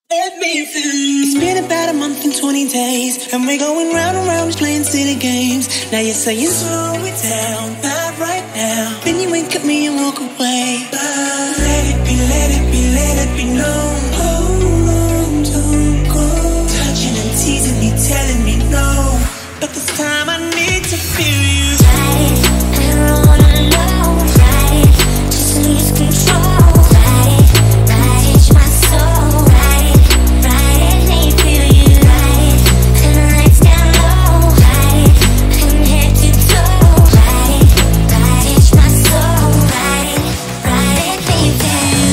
It's been about a month and 20 days, and we're going round and round just playing silly games. Now you're saying slow it down, not right now. Then you wink at me and walk away. But let it be, let it be, let it be known. Hold on, don't go. Touching and teasing me, telling me no. But this time I need to feel you. Ride it, I don't wanna know. Ride it, just lose control. Ride it, my soul. Ride it, let me feel you. Ride it, and the lights down low. Ride it, from head to toe. Ride it, my soul. Ride it, let me feel you.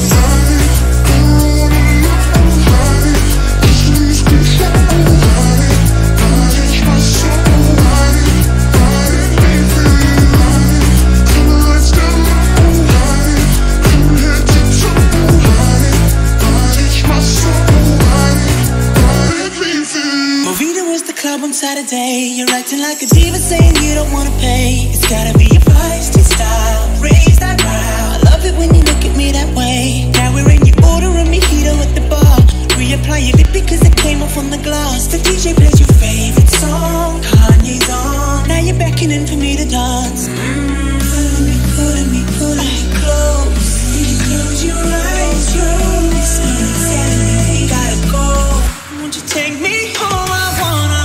Just lose control. Ride it, my soul. On Saturday, you're acting like a diva, saying you don't wanna pay. It's gotta be your feisty style, raise that brow. I love it when you look at me that way. Now we're in, you ordering me mojito at the bar. Reapply your lip because it came off on the glass. The DJ plays your favorite song, Kanye's on. Now you're beckoning for me to dance. Pulling me close. You close your eyes, you're telling me we gotta go. Won't you take me home? I wanna.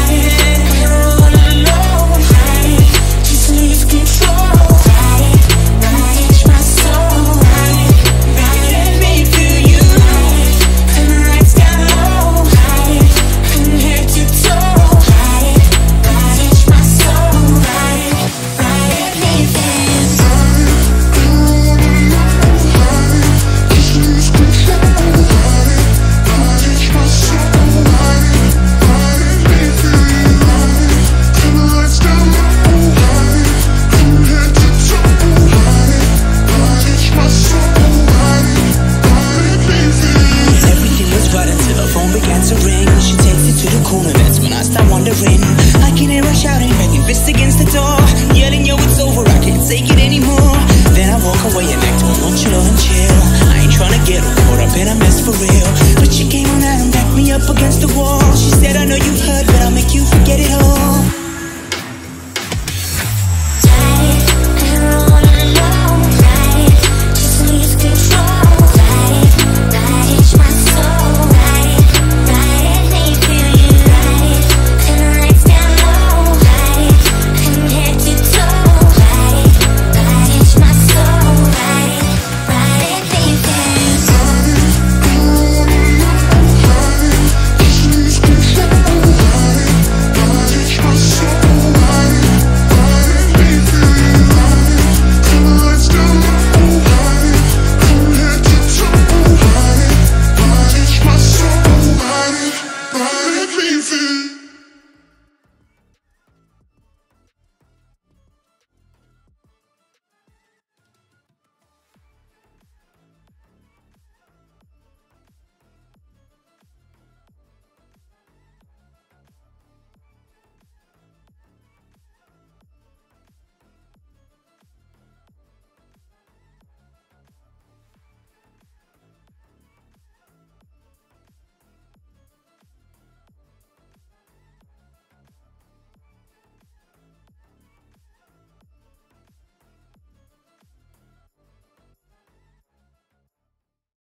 I can hear her shouting, banging fists against the door, yelling, yo, it's over, I can't take it anymore. Then I walk away and act all nonchalant and chill. I ain't tryna get her caught up in a mess for real. But she came on out and backed me up against the wall. She said, I know you heard, but I'll make you forget it all.